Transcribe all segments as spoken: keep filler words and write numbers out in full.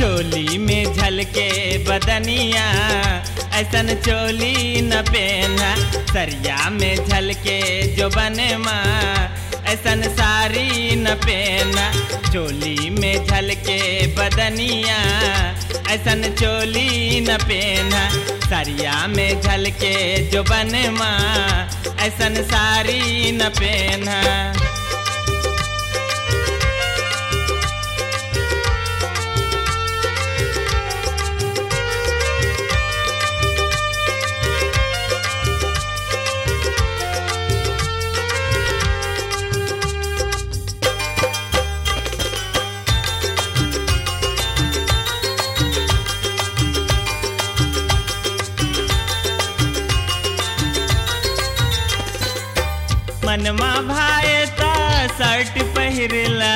चोली में झलके बदनिया ऐसन चोली न पहना। सरिया में झलके जो बने माँ ऐसन साड़ी न पहना। चोली में झलके बदनिया ऐसन चोली न पहना। सरिया में झलके जो बने माँ ऐसन साड़ी न पहना। मनमा भाए ता शर्ट पहिरला,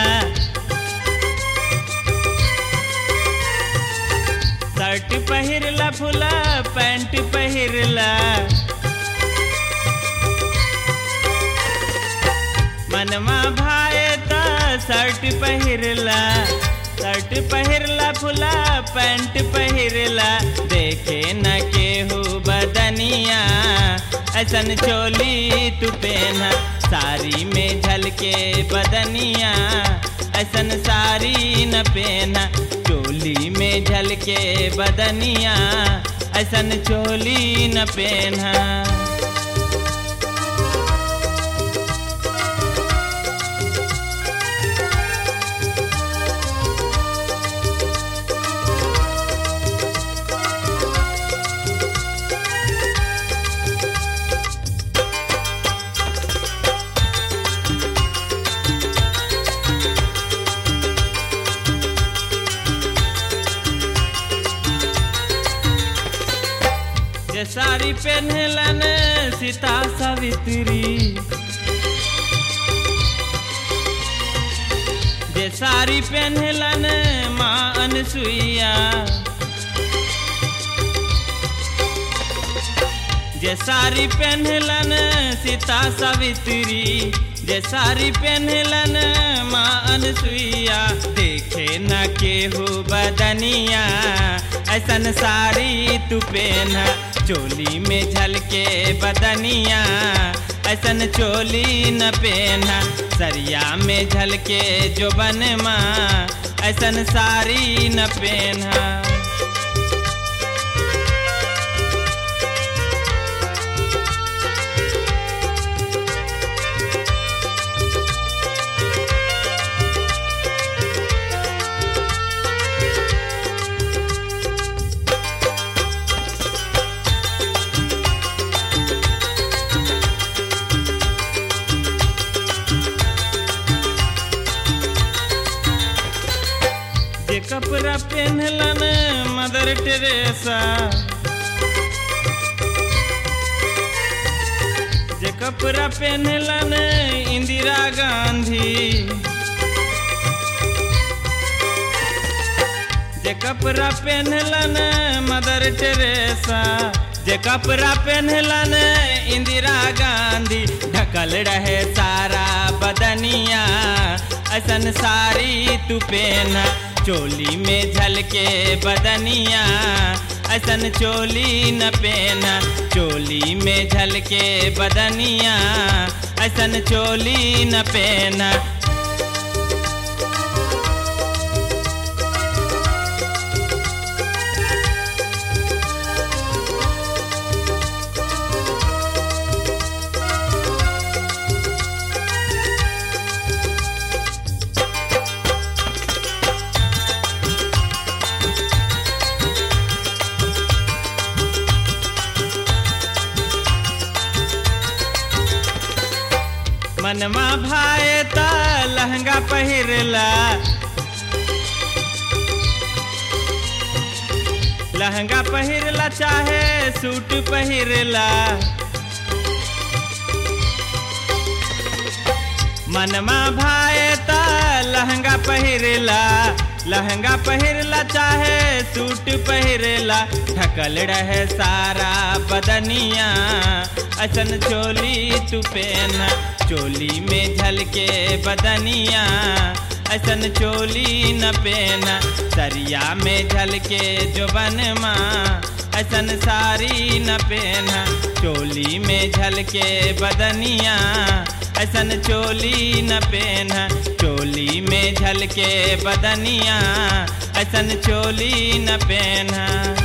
शर्ट पहिरला फुला पैंट पहिरला। मनमा भाए ता शर्ट पहिरला, शर्ट पहिरला फुला पैंट पहिरला। देखे न केहू बदनिया ऐसन चोली तू पहना। साड़ी में झलके बदनिया ऐसन साड़ी न पहना। चोली में झलके बदनिया ऐसन चोली न पहना। जे साड़ी पहनलन सीता सावित्री, जे साड़ी पहनलन माँ अनसुईया। जे साड़ी पहनलन सीता सावित्री, जे साड़ी पहनलन माँ अनसुईया। देखे न केहू बदनिया ऐसन साड़ी तू पहना। चोली में झलके बदनिया ऐसन चोली न पहना। सरिया में झलके जो बने माँ ऐसन साड़ी न पहना। जे कपड़ा पहनलन मदर टेरेसा, जे कपड़ा पहनलन इंदिरा गांधी। जे कपड़ा पहनलन मदर टेरेसा, जे कपड़ा पहनलन इंदिरा गांधी। ढकल रहे सारा बदनिया ऐसन साड़ी तू पहना। चोली में झलके बदनिया ऐसन चोली न पहना। चोली में झलके बदनिया ऐसन चोली न पहना। मनमा भाए ता लहंगा पहिरला, लहंगा पहिरला चाहे सूट पहिरला। मनमा भाए ता लहंगा पहिरला, लहंगा पहिरला चाहे सूट पहिरला। ढकल रहे सारा बदनिया ऐसन चोली तू पहना। चोली में झलके बदनिया ऐसन चोली न पहना। सरिया में झलके जो बनमा ऐसन साड़ी न पहना। चोली में झलके बदनिया ऐसन चोली न पहना। चोली में झलके बदनिया ऐसन चोली न पहना।